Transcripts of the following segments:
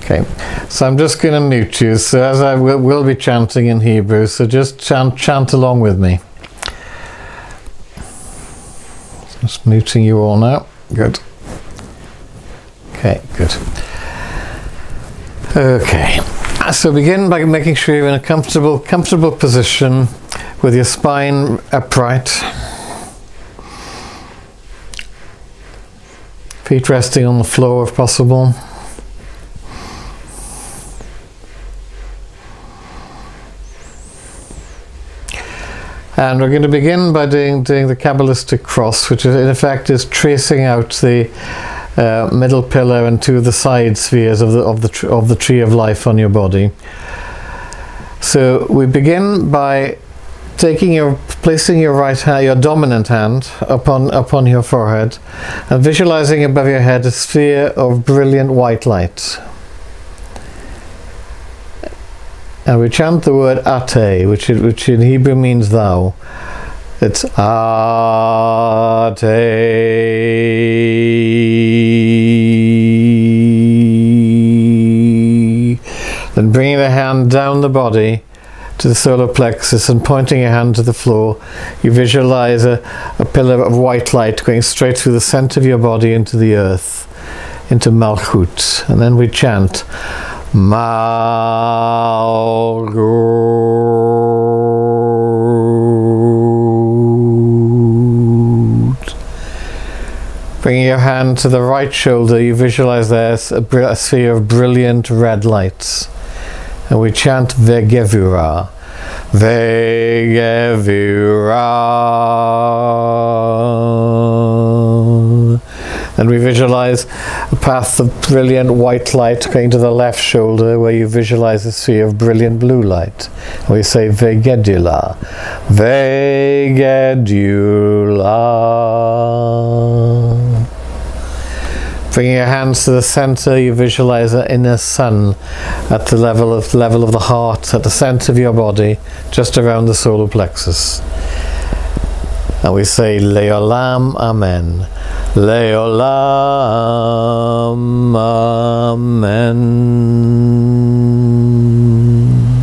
Okay, so I'm just going to mute you, so as I will be chanting in Hebrew, so just chant along with me. Just muting you all now. Good. Okay, good. Okay, so begin by making sure you're in a comfortable position with your spine upright, feet resting on the floor if possible. And we're going to begin by doing the Kabbalistic cross, which is, in effect is tracing out the middle pillar and two of the side spheres of the tree of life on your body. So we begin by placing your right hand, your dominant hand, upon your forehead, and visualizing above your head a sphere of brilliant white light. And we chant the word Ate, which in Hebrew means thou. It's Ate. Then bringing the hand down the body to the solar plexus and pointing your hand to the floor, you visualize a pillar of white light going straight through the center of your body into the earth, into Malchut. And then we chant Malchut. Bringing your hand to the right shoulder, you visualize there a sphere of brilliant red lights. And we chant Vegevura. Vegevura. And we visualize a path of brilliant white light going to the left shoulder, where you visualize a sphere of brilliant blue light. And we say Vegedula. Vegedula. Bringing your hands to the center, you visualize an inner sun at the level of the heart, at the center of your body, just around the solar plexus. And we say Leolam Amen. Leolam Amen.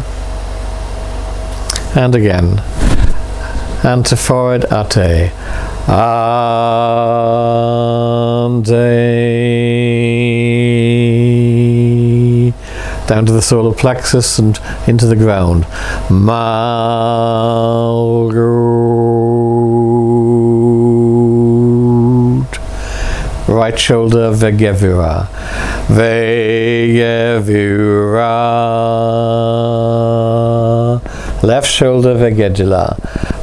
And again. And to forehead Ate. Ante. Down to the solar plexus and into the ground. Malchut. Right shoulder Vegevura. Vegevura. Left shoulder Vegedula.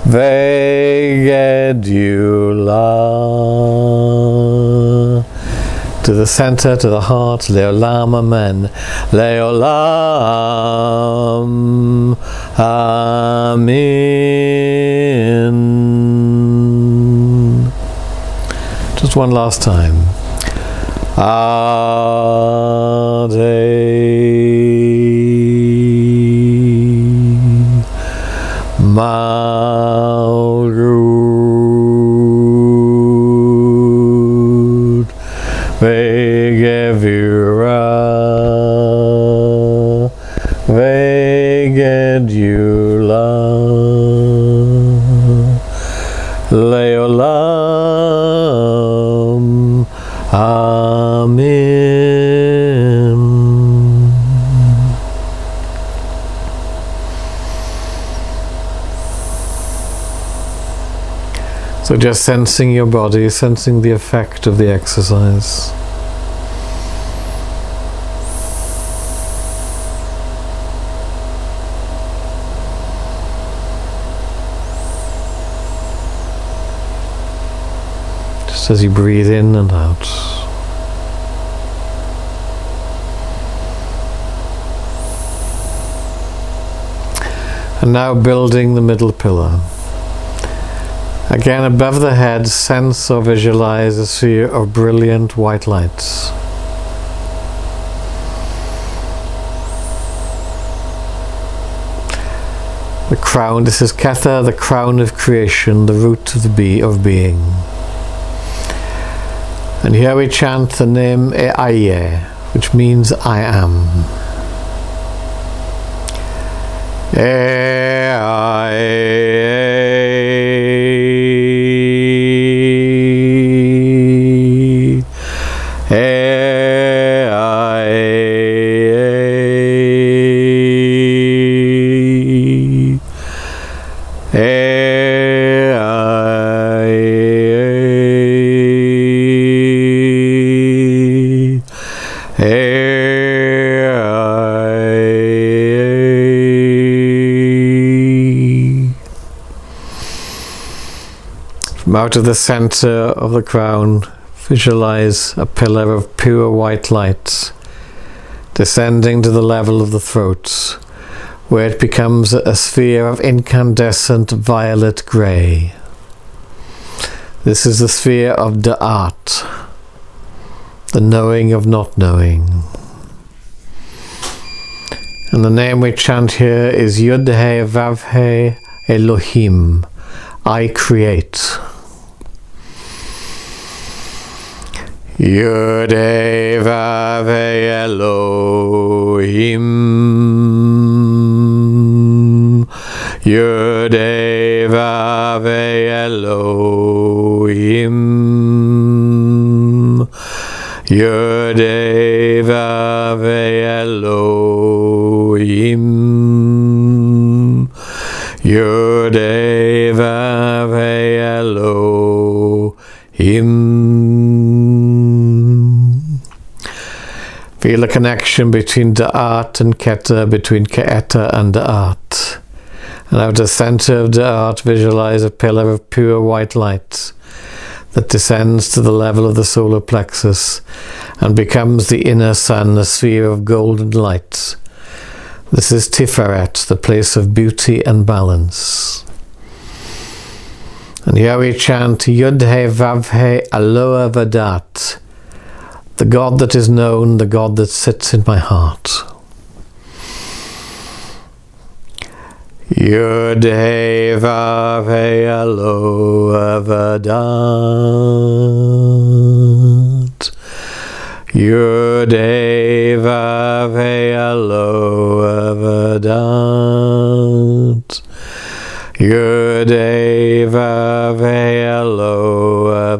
Vegedula. To the center, to the heart, Leolam Amen. Leolam Amen. Just one last time. Malchut. Vegevura. Vegedula. Leolam Amen. So just sensing your body, sensing the effect of the exercise. Just as you breathe in and out. And now building the middle pillar. Again, above the head, sense or visualize a sphere of brilliant white lights. The crown, this is Kether, the crown of creation, the root of being. And here we chant the name E'ayeh, which means I am. From out of the center of the crown, visualize a pillar of pure white light descending to the level of the throat, where it becomes a sphere of incandescent violet grey. This is the sphere of Da'at, the knowing of not knowing. And the name we chant here is Yud-He Vav-He Elohim, I create. Yud-He Vav-He Elohim, Yud-He Vav-He Elohim, Yud-He Vav-He Elohim, Yud-He Vav-He Elohim. Feel a connection between Da'at and Keter, between Ke'eta and Da'at. And out of the center of Da'at, visualize a pillar of pure white light that descends to the level of the solar plexus and becomes the inner sun, a sphere of golden light. This is Tiferet, the place of beauty and balance. And here we chant Yud-He Vav-He Aloha Vadat, the God that is known, the God that sits in my heart. Yud-He Vav-He Aloha Vadat, Yud-He Vav-He Aloha Vadat, Yud-He Vav-He Aloha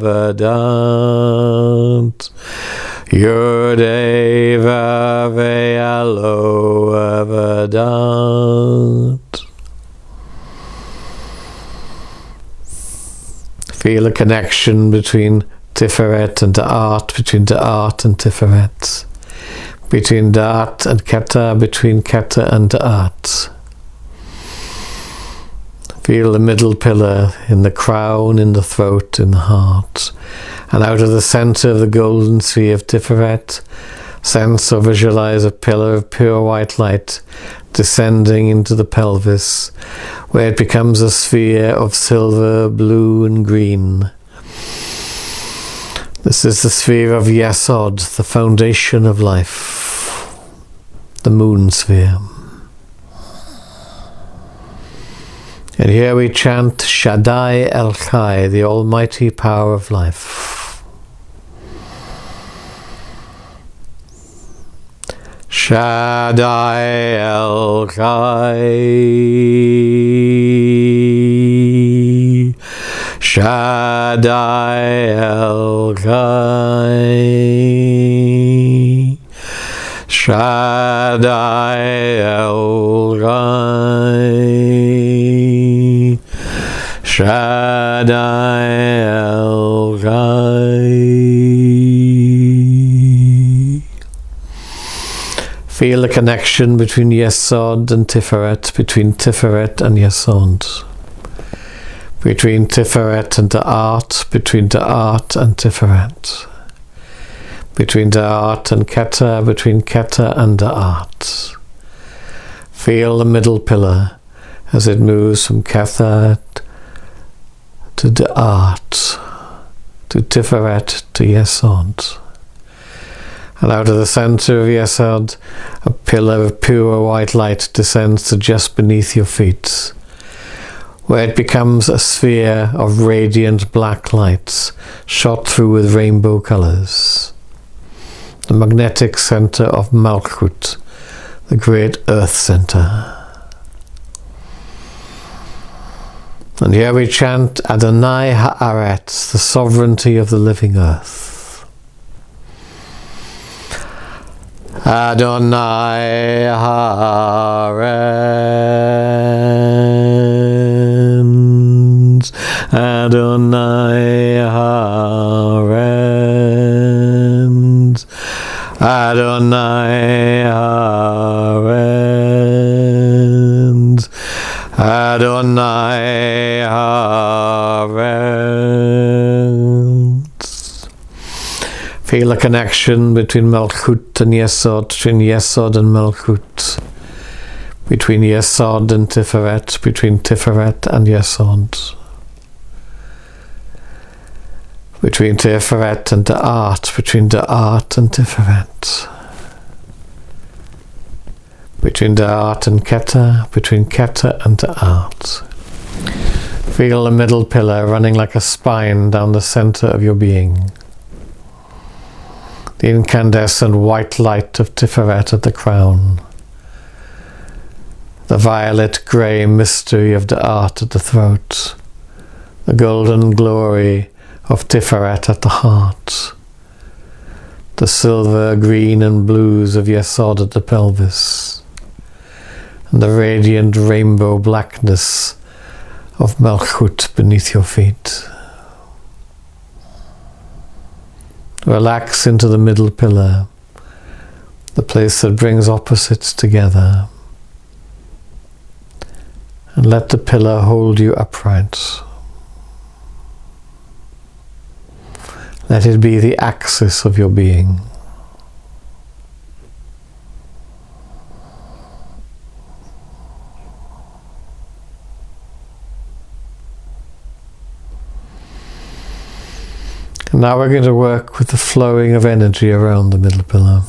Vadat, Yud-He Vav-He Aloha Vadat. Feel a connection between Tiferet and Da'at, between Da'at and Tiferet, between Da'at and Keter, between Keter and Da'at. Feel the middle pillar in the crown, in the throat, in the heart. And out of the center of the golden sphere of Tiferet, sense or visualize a pillar of pure white light descending into the pelvis, where it becomes a sphere of silver, blue and green. This is the sphere of Yesod, the foundation of life, the moon sphere. And here we chant Shaddai El Chai, the almighty power of life. Shaddai El Chai, Shaddai El Chai, Shaddai El Chai, Shaddai El Chai. Feel the connection between Yesod and Tiferet, between Tiferet and Yesod, between Tiferet and Da'at, between Da'at and Tiferet, between Da'at and Keter, between Keter and Da'at. Feel the middle pillar as it moves from Keter to Da'at, to Tiferet, to Yesod. And out of the center of Yesod, a pillar of pure white light descends to just beneath your feet, where it becomes a sphere of radiant black lights shot through with rainbow colors. the magnetic center of Malchut, the great earth center. And here we chant Adonai Haaretz, the sovereignty of the living earth. Adonai Haaretz, Adonai Haaretz, Adonai Haaretz, Adonai Haaretz. Feel a connection between Malchut and Yesod, between Yesod and Malchut, between Yesod and Tiferet, between Tiferet and Yesod, between Tiferet and Da'at, between Da'at and Tiferet, between Da'at and Keter, between Keter and Da'at. Feel the middle pillar running like a spine down the center of your being. The incandescent white light of Tiferet at the crown. The violet-grey mystery of Da'at at the throat. The golden glory of Tiferet at the heart. The silver, green and blues of Yesod at the pelvis. And the radiant rainbow blackness of Malchut beneath your feet. Relax into the middle pillar, the place that brings opposites together, and let the pillar hold you upright. Let it be the axis of your being. And now we're going to work with the flowing of energy around the middle pillar.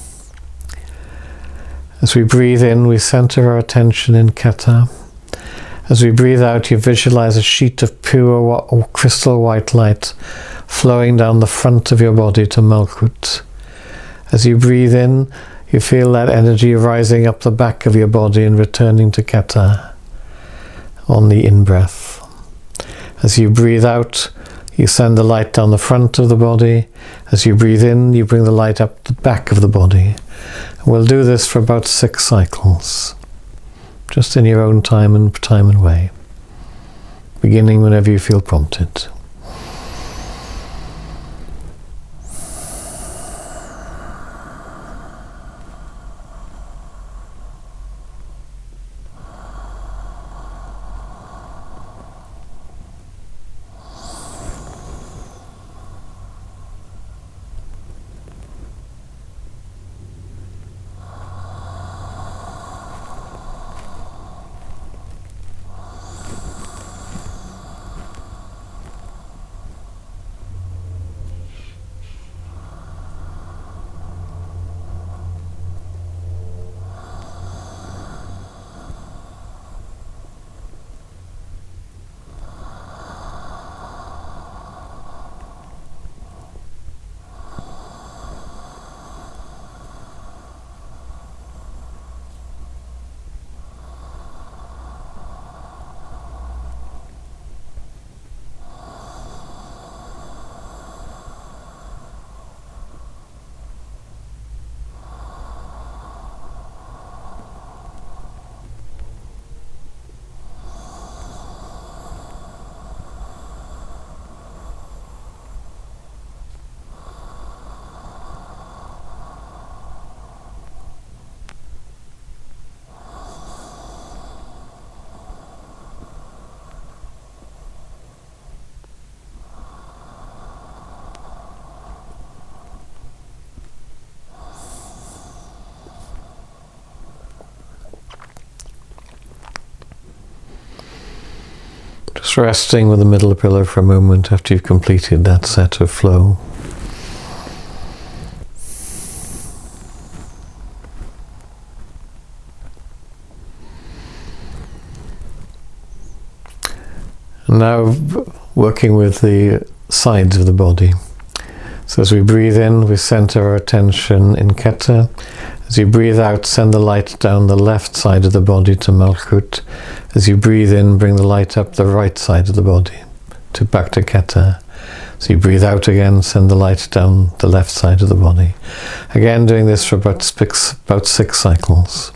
As we breathe in, we center our attention in Keter. As we breathe out, you visualize a sheet of pure crystal white light flowing down the front of your body to Malchut. As you breathe in, you feel that energy rising up the back of your body and returning to Keter on the in-breath. As you breathe out, you send the light down the front of the body. As you breathe in, you bring the light up the back of the body. And we'll do this for about 6 cycles, just in your own time and way, beginning whenever you feel prompted. Just resting with the middle pillar for a moment after you've completed that set of flow. And now working with the sides of the body. So So as we breathe in, we center our attention in Keta. As you breathe out, send the light down the left side of the body to Malkut. As you breathe in, bring the light up the right side of the body back to Keta. So you breathe out again, send the light down the left side of the body. Again, doing this for about six cycles.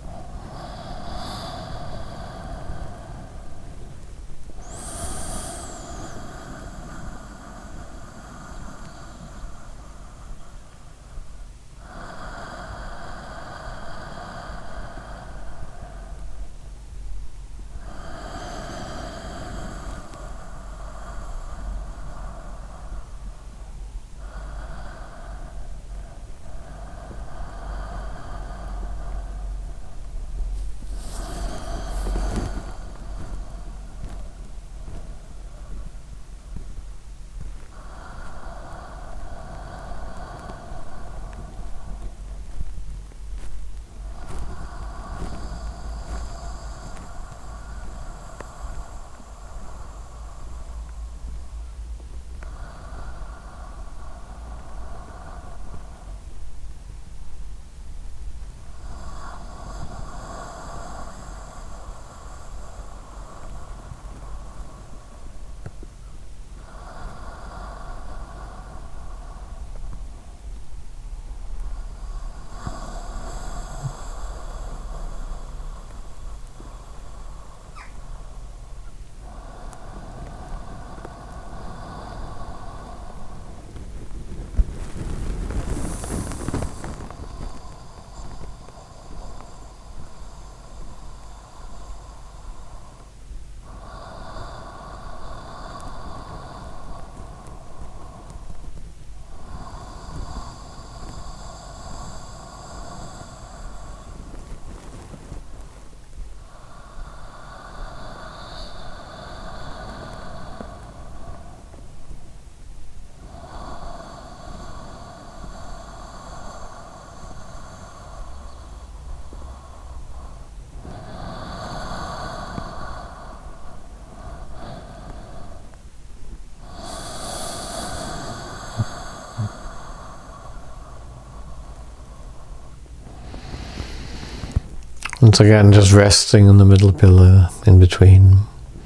Once again, just resting on the middle pillar in between,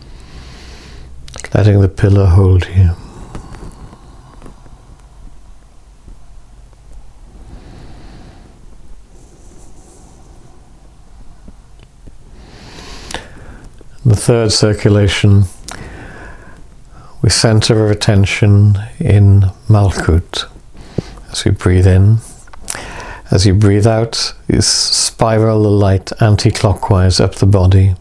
letting the pillar hold you. The third circulation, we center our attention in Malkut as we breathe in. As you breathe out, you spiral the light anti-clockwise up the body.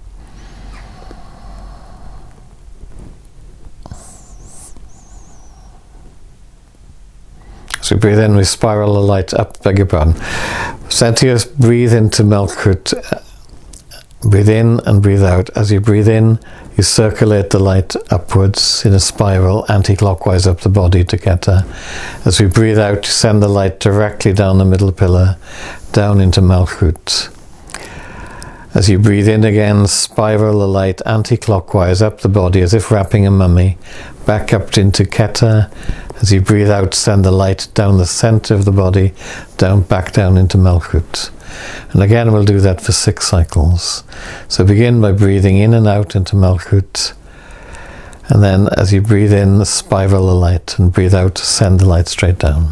As we breathe in, we spiral the light up, beg your pardon. Sentius, breathe into Malkut. Breathe in and breathe out. As you breathe in, you circulate the light upwards in a spiral anti-clockwise up the body to Keta. As we breathe out, you send the light directly down the middle pillar, down into Malkut. As you breathe in again, spiral the light anti-clockwise up the body as if wrapping a mummy, back up into Keta. As you breathe out, send the light down the center of the body, back down into Malkut. And again, we'll do that for 6 cycles. So begin by breathing in and out into Malkut. And then as you breathe in, spiral the light, and breathe out, send the light straight down.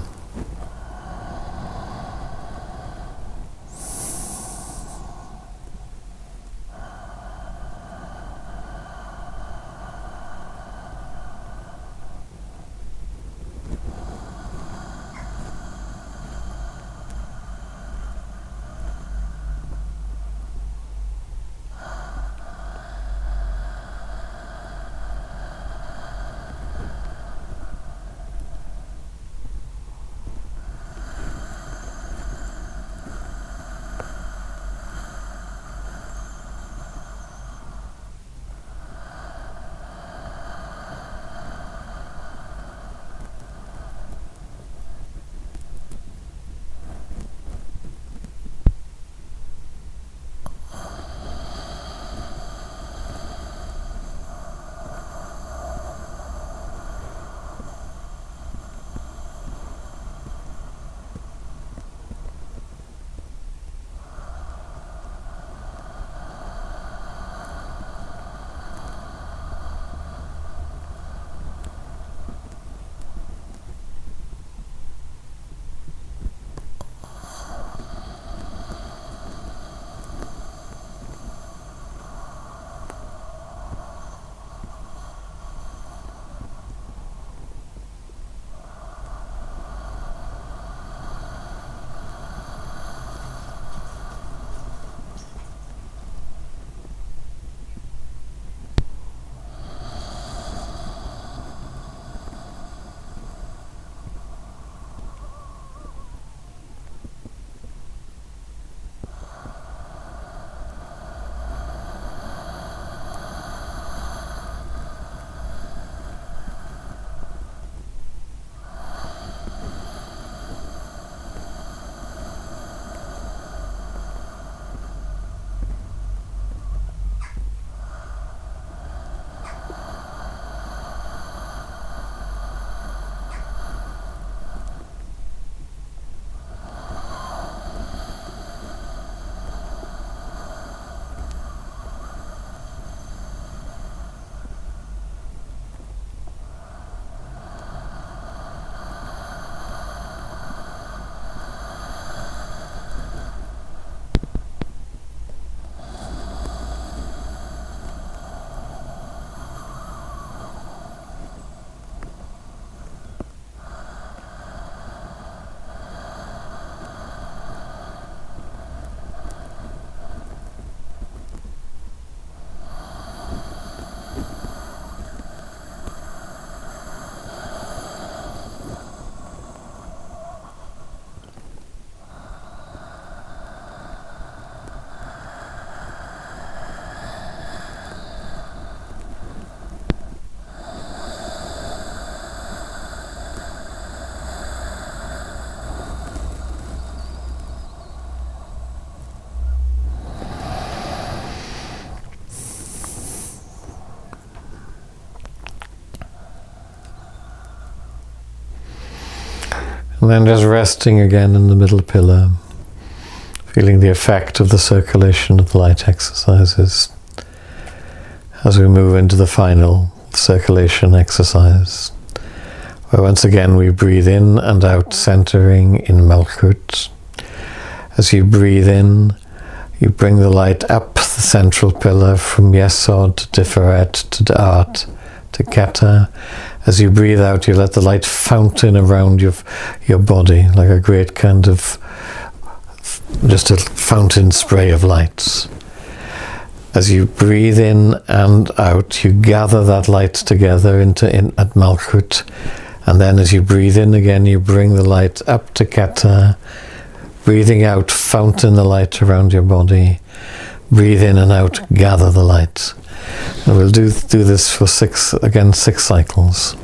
And then just resting again in the middle pillar, feeling the effect of the circulation of the light exercises as we move into the final circulation exercise, where once again we breathe in and out, centering in Malkut. As you breathe in, you bring the light up the central pillar from Yesod to Tiferet to Da'at to Keter. As you breathe out, you let the light fountain around your body, like a great kind of just a fountain spray of lights. As you breathe in and out, you gather that light together at Malkut, and then as you breathe in again, you bring the light up to Keter. Breathing out, fountain the light around your body. Breathe in and out, gather the light. And we'll do this for 6 cycles.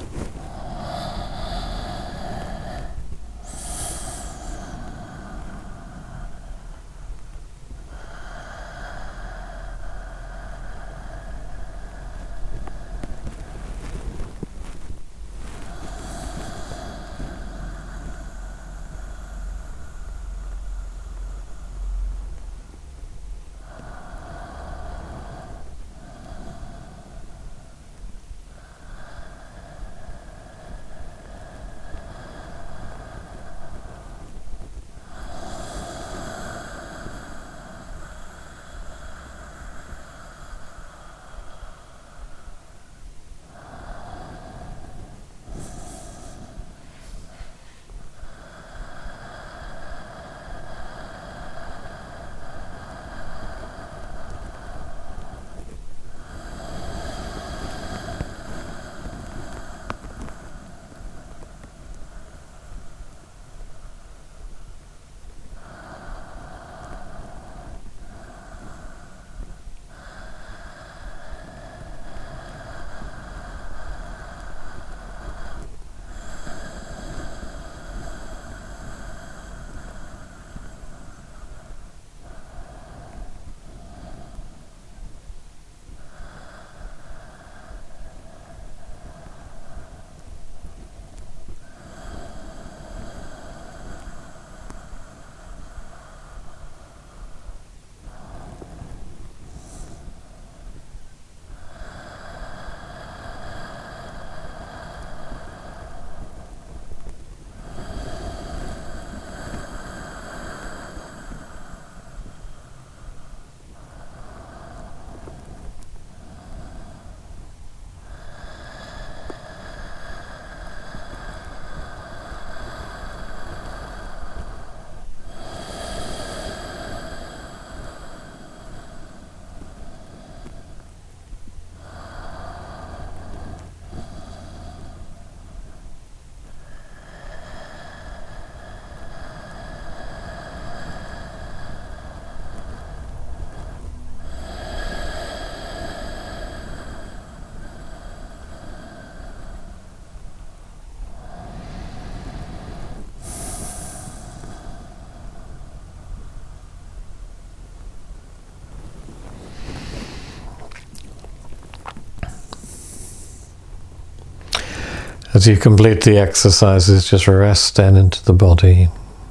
As you complete the exercises, just rest then into the body,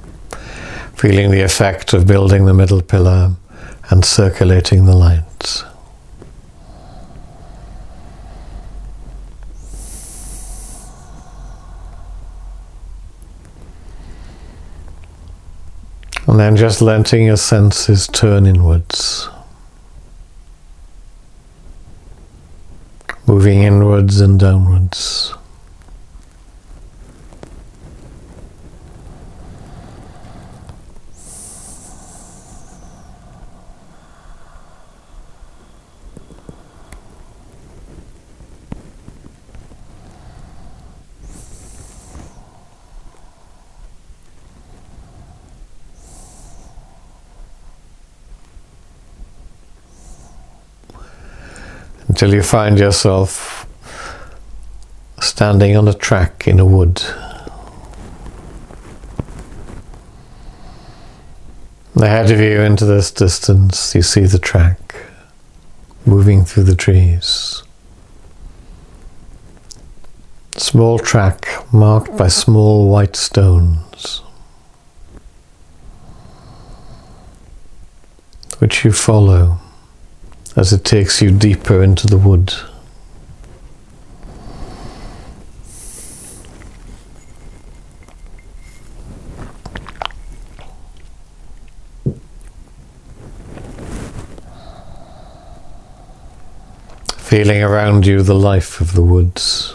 feeling the effect of building the middle pillar and circulating the light. And then just letting your senses turn inwards, moving inwards and downwards. Until you find yourself standing on a track in a wood. Ahead of you into this distance, you see the track moving through the trees. Small track marked by small white stones. which you follow as it takes you deeper into the wood. Feeling around you the life of the woods.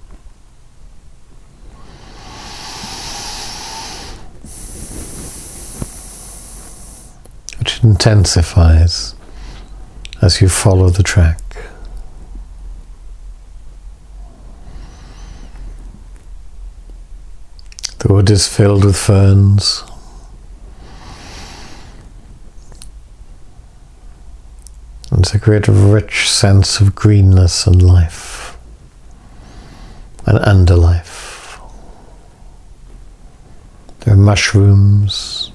Which intensifies as you follow the track. The wood is filled with ferns. There's a great rich sense of greenness and life and underlife. There are mushrooms.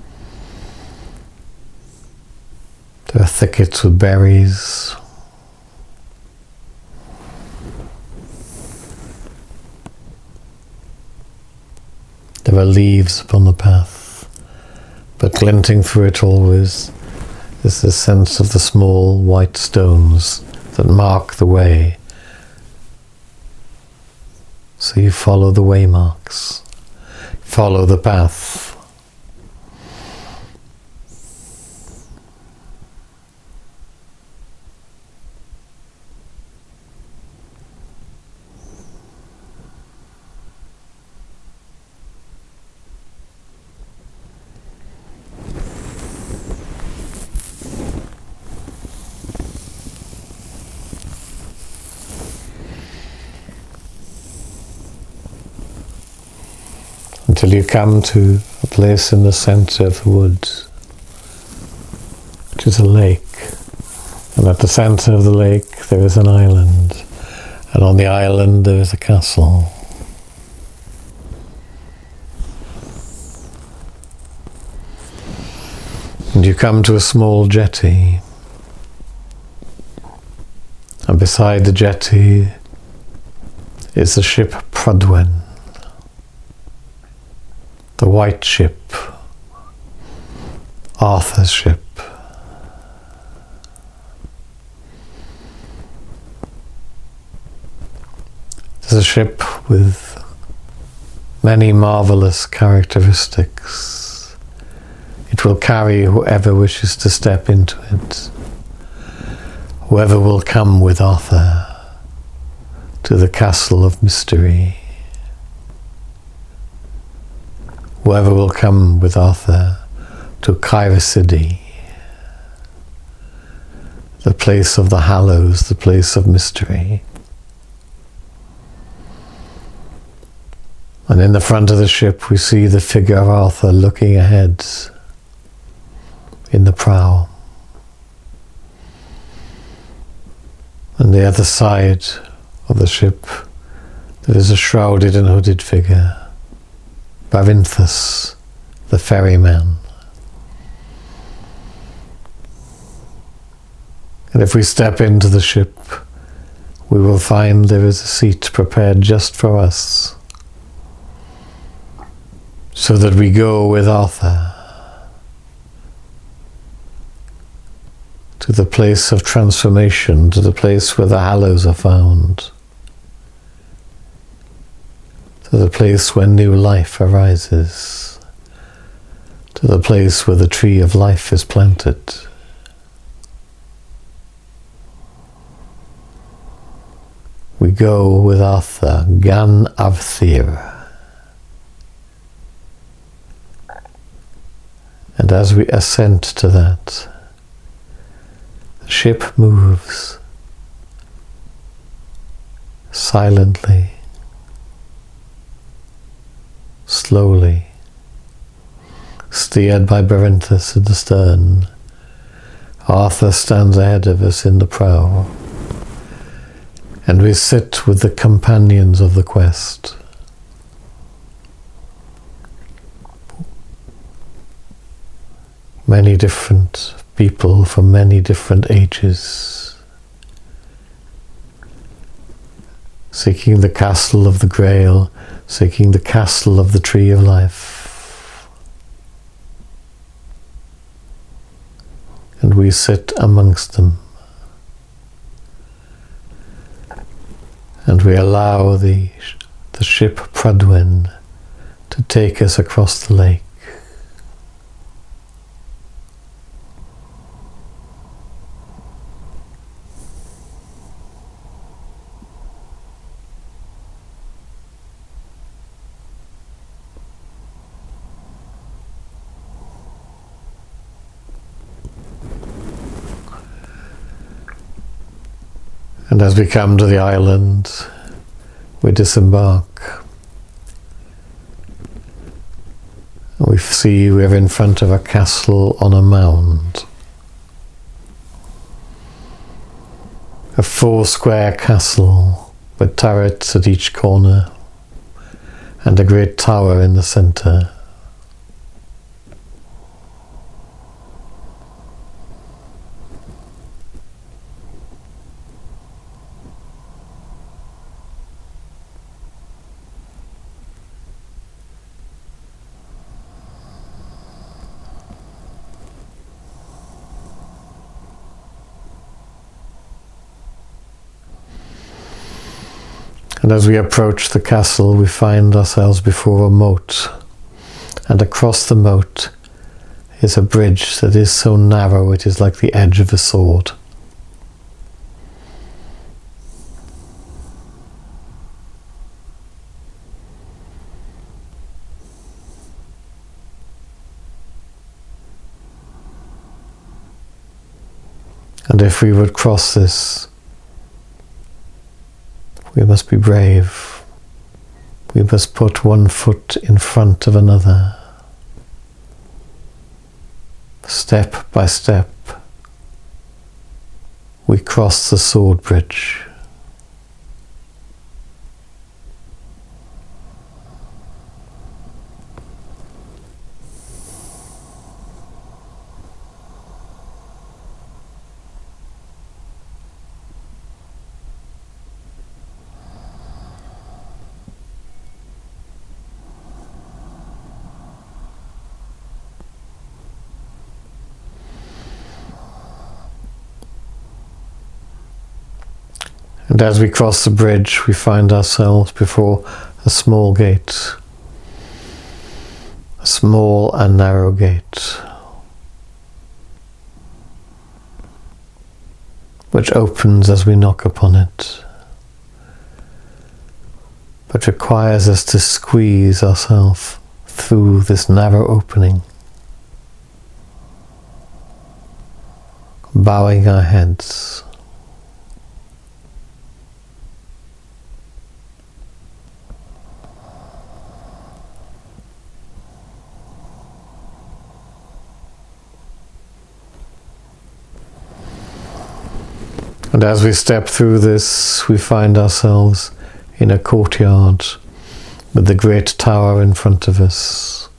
There are thickets with berries. There are leaves upon the path, but glinting through it always is the sense of the small white stones that mark the way. So you follow the waymarks, follow the path. Until you come to a place in the center of the woods, which is a lake. And at the center of the lake there is an island. And on the island there is a castle. And you come to a small jetty. And beside the jetty is the ship Prydwen. The white ship, Arthur's ship. It's a ship with many marvelous characteristics. It will carry whoever wishes to step into it, whoever will come with Arthur to the castle of mystery. Whoever will come with Arthur to Caercyde, the place of the Hallows, the place of mystery. And in the front of the ship we see the figure of Arthur looking ahead in the prow. On the other side of the ship there is a shrouded and hooded figure, Barinthus, the ferryman. And if we step into the ship, we will find there is a seat prepared just for us, so that we go with Arthur to the place of transformation, to the place where the Hallows are found, to the place where new life arises, to the place where the tree of life is planted. We go with Arthur, Gan Avthir. And as we ascend to that, the ship moves silently, slowly, steered by Barinthus at the stern. Arthur stands ahead of us in the prow, and we sit with the companions of the quest. Many different people from many different ages, seeking the castle of the Grail, seeking the castle of the Tree of Life. we sit amongst them. And we allow the ship Prydwen to take us across the lake. And as we come to the island, we disembark. We see we're in front of a castle on a mound. A 4-square castle with turrets at each corner and a great tower in the centre. And as we approach the castle, we find ourselves before a moat, and across the moat is a bridge that is so narrow it is like the edge of a sword. And if we would cross this, we must be brave. We must put one foot in front of another. Step by step, we cross the sword bridge. And as we cross the bridge, we find ourselves before a small gate, a small and narrow gate, which opens as we knock upon it, but requires us to squeeze ourselves through this narrow opening, bowing our heads. And as we step through this, we find ourselves in a courtyard with the great tower in front of us.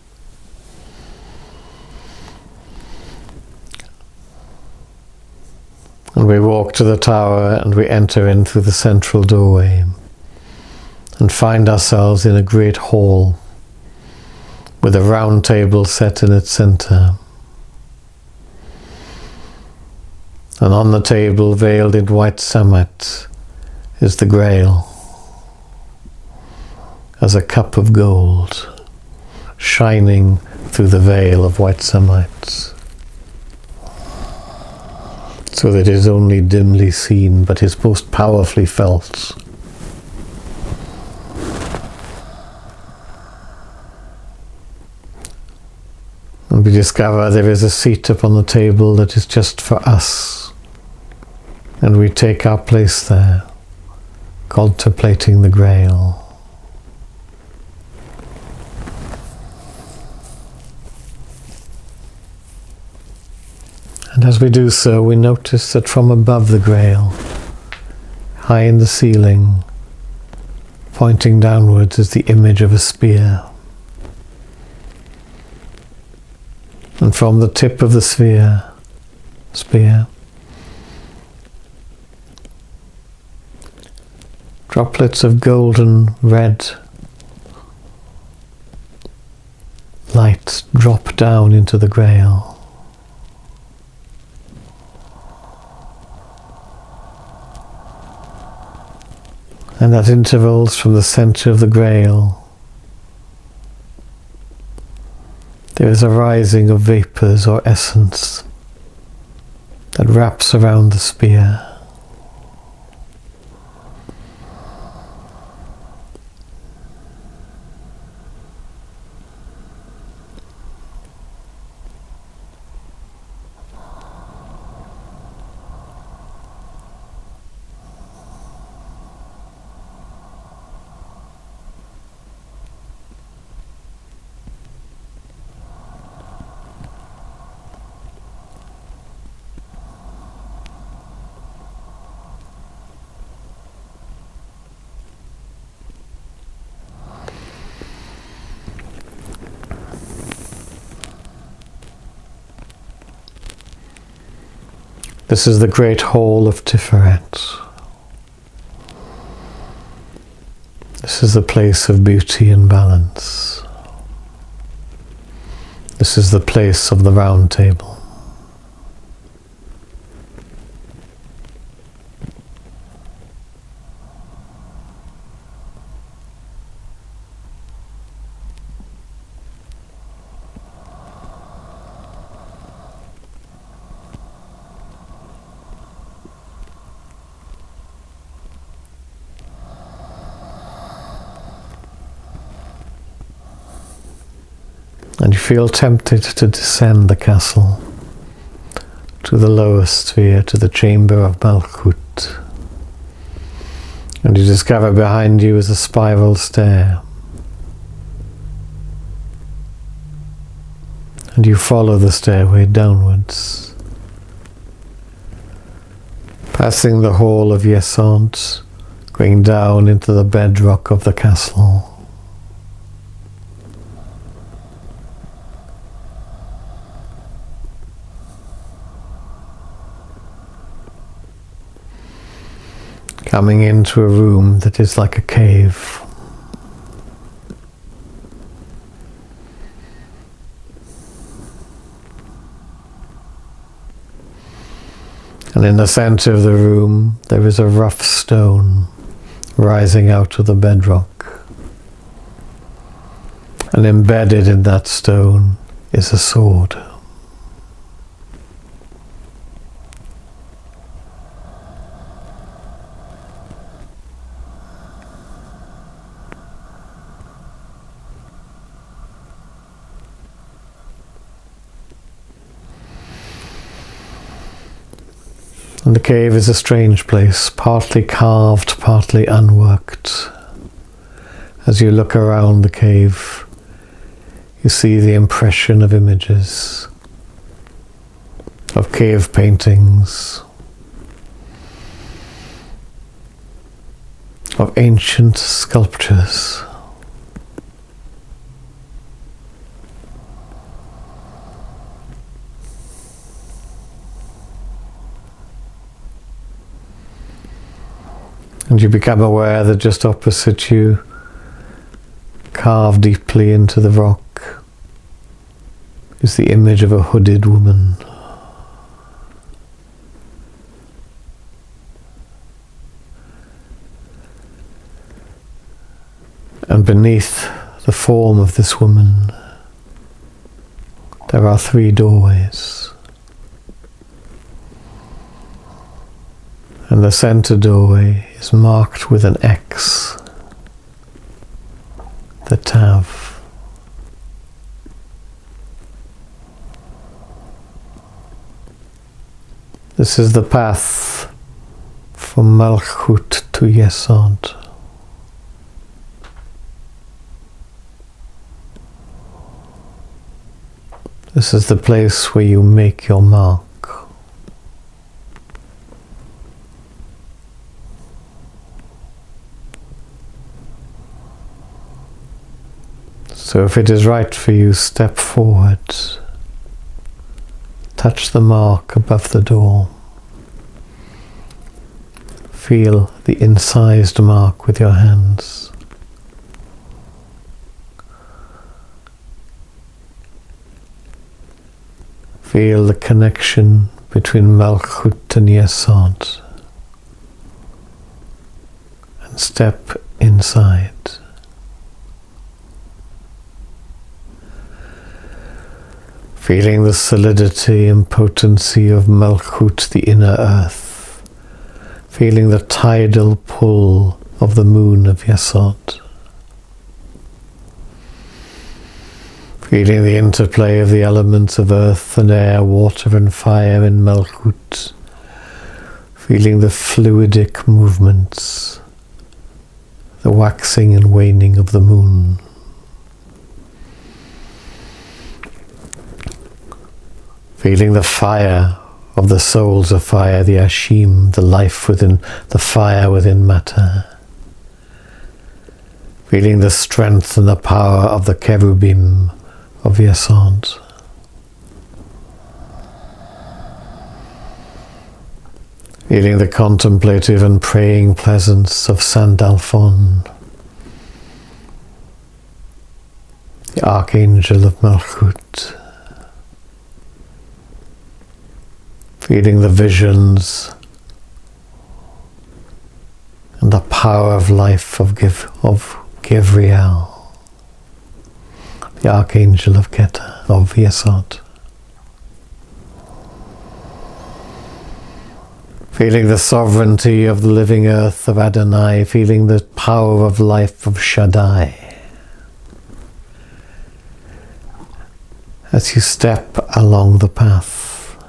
And we walk to the tower and we enter in through the central doorway and find ourselves in a great hall with a round table set in its centre. And on the table, veiled in white samite, is the Grail, as a cup of gold, shining through the veil of white samite, so that it is only dimly seen, but is most powerfully felt. And we discover there is a seat upon the table that is just for us. And we take our place there, contemplating the Grail. And as we do so, we notice that from above the Grail, high in the ceiling, pointing downwards, is the image of a spear. And from the tip of the spear, droplets of golden red light drop down into the Grail. and at intervals from the center of the Grail there is a rising of vapors or essence that wraps around the spear. This is the great hall of Tiferet. This is the place of beauty and balance. This is the place of the round table. And you feel tempted to descend the castle to the lower sphere, to the chamber of Malkuth. And you discover behind you is a spiral stair. And you follow the stairway downwards, passing the hall of Yesod, going down into the bedrock of the castle. Coming into a room that is like a cave. And in the center of the room there is a rough stone rising out of the bedrock. And embedded in that stone is a sword. And the cave is a strange place, partly carved, partly unworked. As you look around the cave, you see the impression of images, of cave paintings, of ancient sculptures. And you become aware that just opposite you, carved deeply into the rock, is the image of a hooded woman. And beneath the form of this woman, there are 3 doorways. And the center doorway is marked with an X, the Tav. This is the path from Malkuth to Yesod. This is the place where you make your mark. So if it is right for you, step forward, touch the mark above the door, feel the incised mark with your hands. Feel the connection between Malkuth and Yesod, and step inside. Feeling the solidity and potency of Malkut, the inner earth. Feeling the tidal pull of the moon of Yesod. Feeling the interplay of the elements of earth and air, water and fire in Malkut. Feeling the fluidic movements, the waxing and waning of the moon. Feeling the fire of the souls of fire, the Ashim, the life within, the fire within matter. Feeling the strength and the power of the Kerubim of Yesod. Feeling the contemplative and praying presence of Sandalphon, the Archangel of Malkut. Feeling the visions and the power of life of Gavriel, the Archangel of Keter, of Yesod. Feeling the sovereignty of the living earth of Adonai, feeling the power of life of Shaddai. As you step along the path.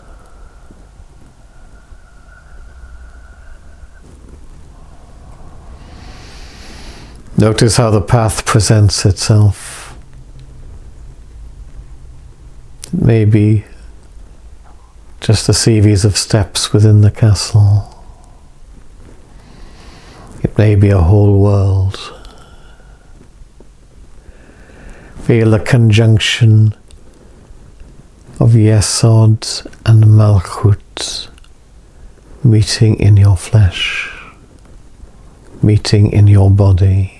Notice how the path presents itself. It may be just a series of steps within the castle. It may be a whole world. Feel the conjunction of Yesod and Malkut meeting in your flesh, meeting in your body.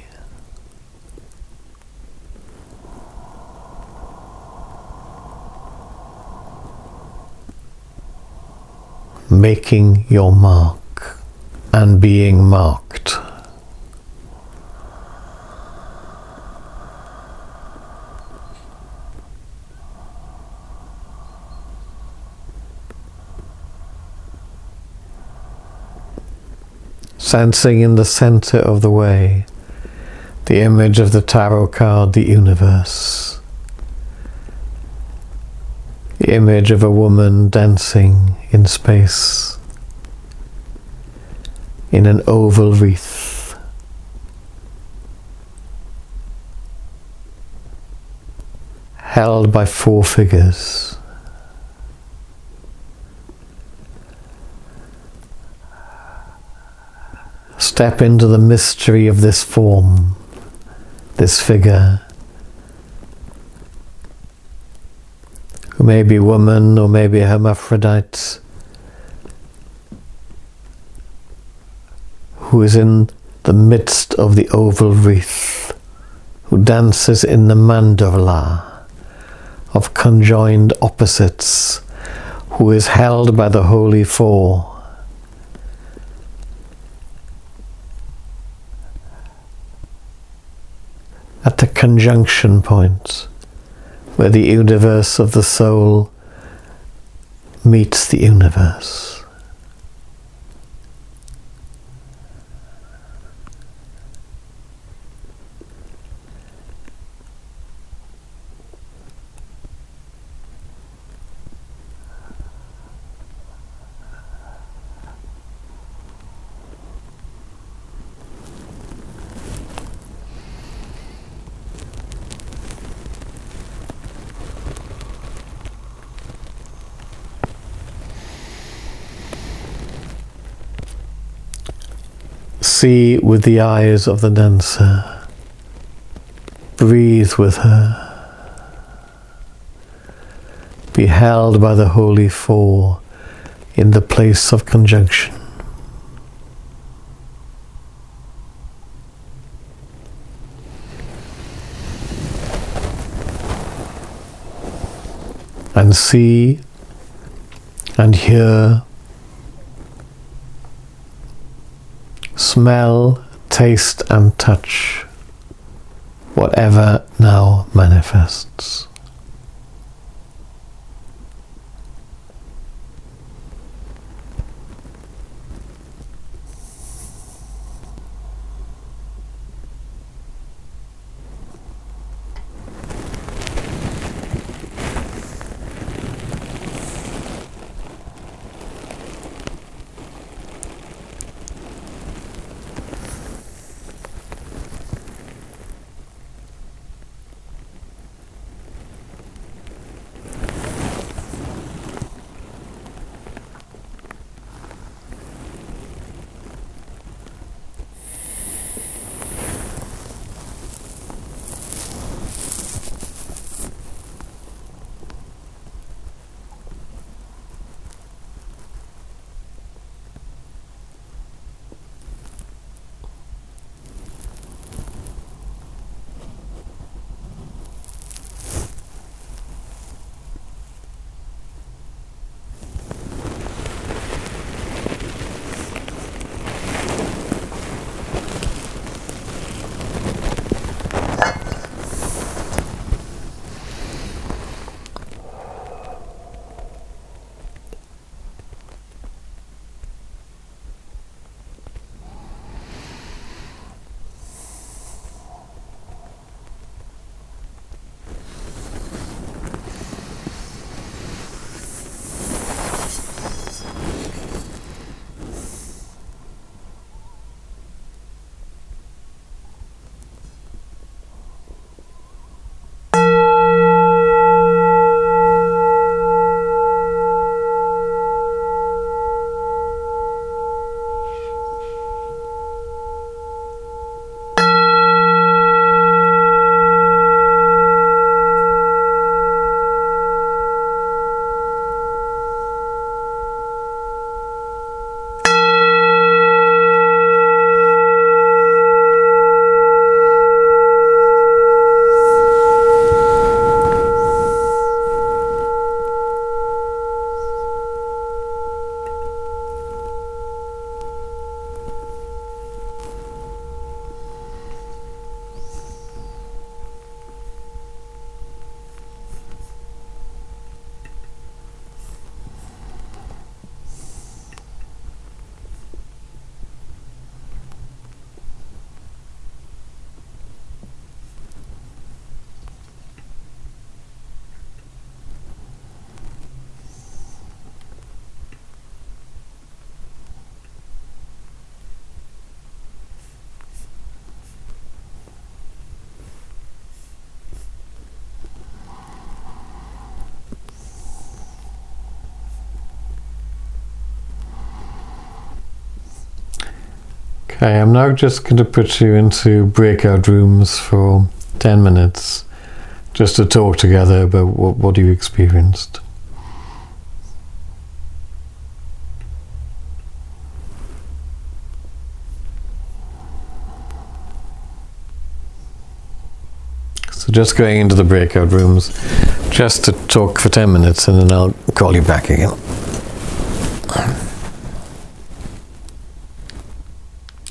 Making your mark and being marked. Sensing in the center of the way the image of the tarot card, the universe. The image of a woman dancing in space in an oval wreath. Held by 4 figures. Step into the mystery of this form, this figure. Who may be woman or maybe a hermaphrodite, who is in the midst of the oval wreath, who dances in the mandala of conjoined opposites, who is held by the Holy Four. At the conjunction point, where the universe of the soul meets the universe. See with the eyes of the dancer. Breathe with her. Be held by the Holy Four in the place of conjunction. And see and hear, smell taste and touch whatever now manifests. Okay, I'm now just going to put you into breakout rooms for 10 minutes just to talk together about what you experienced. So just going into the breakout rooms just to talk for 10 minutes and then I'll call you back again.